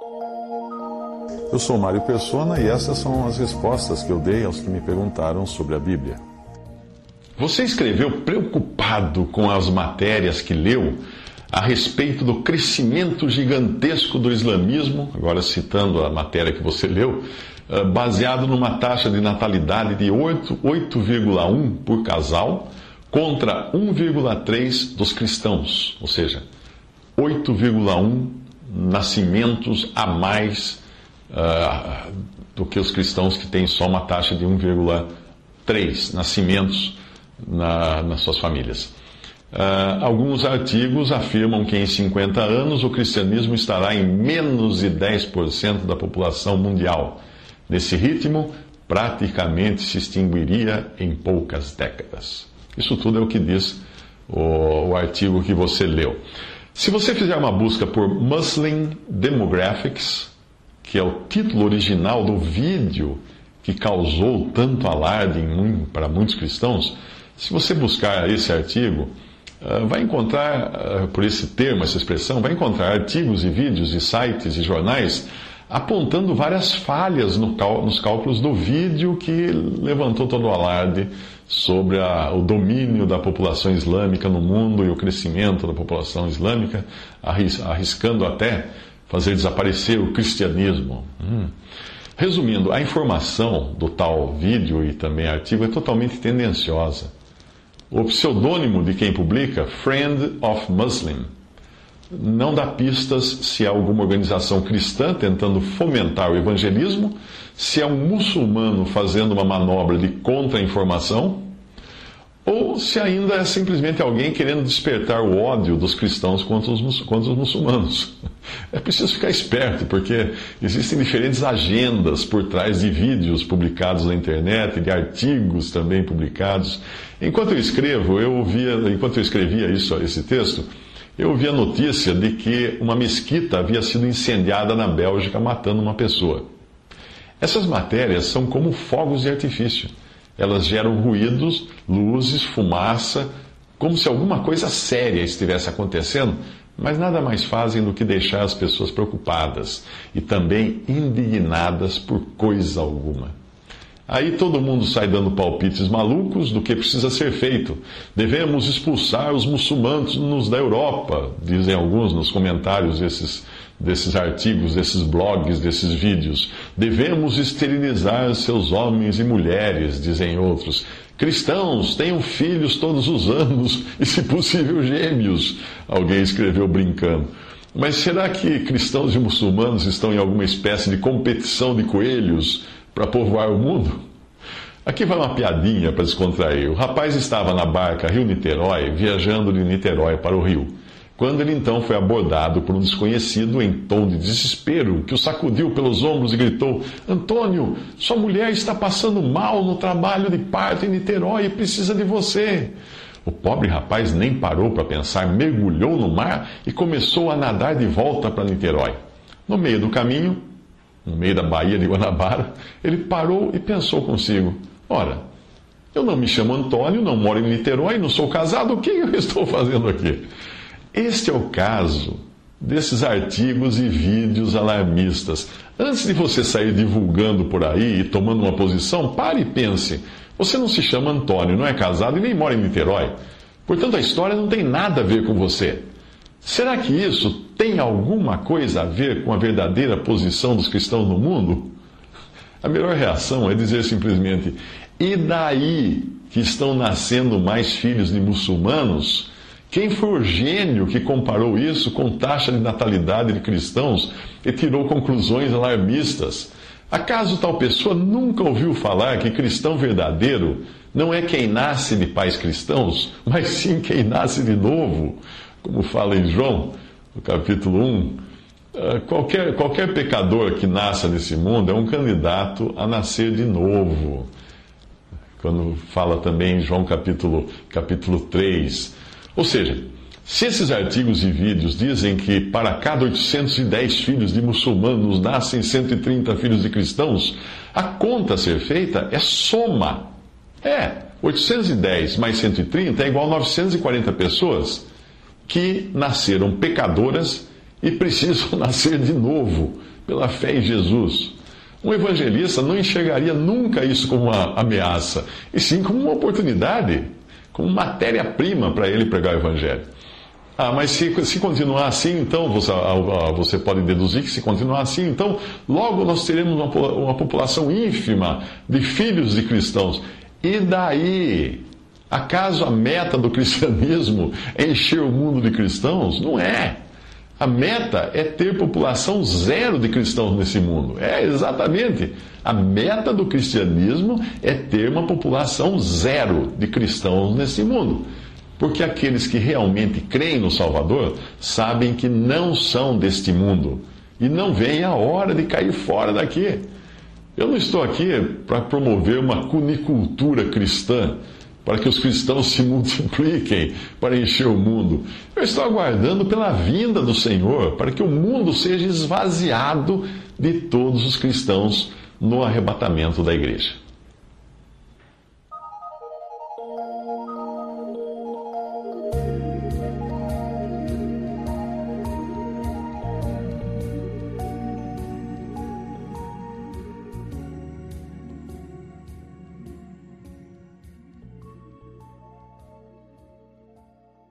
Eu sou Mário Persona e essas são as respostas que eu dei aos que me perguntaram sobre a Bíblia. Você escreveu preocupado com as matérias que leu a respeito do crescimento gigantesco do islamismo, agora citando a matéria que você leu, baseado numa taxa de natalidade de 8,1 por casal contra 1,3 dos cristãos, ou seja, 8,1 nascimentos a mais do que os cristãos, que têm só uma taxa de 1,3 nascimentos nas suas famílias. Alguns artigos afirmam que em 50 anos o cristianismo estará em menos de 10% da população mundial. Nesse ritmo, praticamente se extinguiria em poucas décadas. Isso tudo é o que diz o artigo que você leu. Se você fizer uma busca por Muslim Demographics, que é o título original do vídeo que causou tanto alarde para muitos cristãos, se você buscar esse artigo, vai encontrar, por esse termo, essa expressão, vai encontrar artigos e vídeos e sites e jornais apontando várias falhas nos cálculos do vídeo que levantou todo o alarde sobre o domínio da população islâmica no mundo e o crescimento da população islâmica, arriscando até fazer desaparecer o cristianismo. Resumindo, a informação do tal vídeo e também artigo é totalmente tendenciosa. O pseudônimo de quem publica, Friend of Muslim, não dá pistas se é alguma organização cristã tentando fomentar o evangelismo, se é um muçulmano fazendo uma manobra de contra-informação, ou se ainda é simplesmente alguém querendo despertar o ódio dos cristãos contra os muçulmanos. É preciso ficar esperto, porque existem diferentes agendas por trás de vídeos publicados na internet, de artigos também publicados. Enquanto eu escrevia esse texto, eu ouvi a notícia de que uma mesquita havia sido incendiada na Bélgica, matando uma pessoa. Essas matérias são como fogos de artifício. Elas geram ruídos, luzes, fumaça, como se alguma coisa séria estivesse acontecendo, mas nada mais fazem do que deixar as pessoas preocupadas e também indignadas por coisa alguma. Aí todo mundo sai dando palpites malucos do que precisa ser feito. Devemos expulsar os muçulmanos da Europa, dizem alguns nos comentários desses artigos, desses blogs, desses vídeos. Devemos esterilizar seus homens e mulheres, dizem outros. Cristãos, tenham filhos todos os anos e, se possível, gêmeos, alguém escreveu brincando. Mas será que cristãos e muçulmanos estão em alguma espécie de competição de coelhos para povoar o mundo? Aqui vai uma piadinha para descontrair. O rapaz estava na barca Rio-Niterói, viajando de Niterói para o Rio, quando ele então foi abordado por um desconhecido em tom de desespero, que o sacudiu pelos ombros e gritou: Antônio, sua mulher está passando mal no trabalho de parto em Niterói e precisa de você. O pobre rapaz nem parou para pensar, mergulhou no mar e começou a nadar de volta para Niterói. No meio do caminho, no meio da Baía de Guanabara, ele parou e pensou consigo: ora, eu não me chamo Antônio, não moro em Niterói, não sou casado, o que eu estou fazendo aqui? Este é o caso desses artigos e vídeos alarmistas. Antes de você sair divulgando por aí e tomando uma posição, pare e pense. Você não se chama Antônio, não é casado e nem mora em Niterói. Portanto, a história não tem nada a ver com você. Será que isso tem alguma coisa a ver com a verdadeira posição dos cristãos no mundo? A melhor reação é dizer simplesmente: e daí que estão nascendo mais filhos de muçulmanos? Quem foi o gênio que comparou isso com taxa de natalidade de cristãos e tirou conclusões alarmistas? Acaso tal pessoa nunca ouviu falar que cristão verdadeiro não é quem nasce de pais cristãos, mas sim quem nasce de novo? Como fala em João, no capítulo 1, qualquer pecador que nasça nesse mundo é um candidato a nascer de novo. Quando fala também em João capítulo 3. Ou seja, se esses artigos e vídeos dizem que para cada 810 filhos de muçulmanos nascem 130 filhos de cristãos, a conta a ser feita é soma. 810 mais 130 é igual a 940 pessoas que nasceram pecadoras e precisam nascer de novo pela fé em Jesus. Um evangelista não enxergaria nunca isso como uma ameaça, e sim como uma oportunidade, como matéria-prima para ele pregar o evangelho. Mas se continuar assim, então, você pode deduzir que se continuar assim, então, logo nós teremos uma população ínfima de filhos de cristãos. E daí? Acaso a meta do cristianismo é encher o mundo de cristãos? Não é. A meta é ter população zero de cristãos nesse mundo. É, exatamente. A meta do cristianismo é ter uma população zero de cristãos nesse mundo. Porque aqueles que realmente creem no Salvador sabem que não são deste mundo e não veem a hora de cair fora daqui. Eu não estou aqui para promover uma cunicultura cristã, para que os cristãos se multipliquem para encher o mundo. Eu estou aguardando pela vinda do Senhor, para que o mundo seja esvaziado de todos os cristãos no arrebatamento da igreja.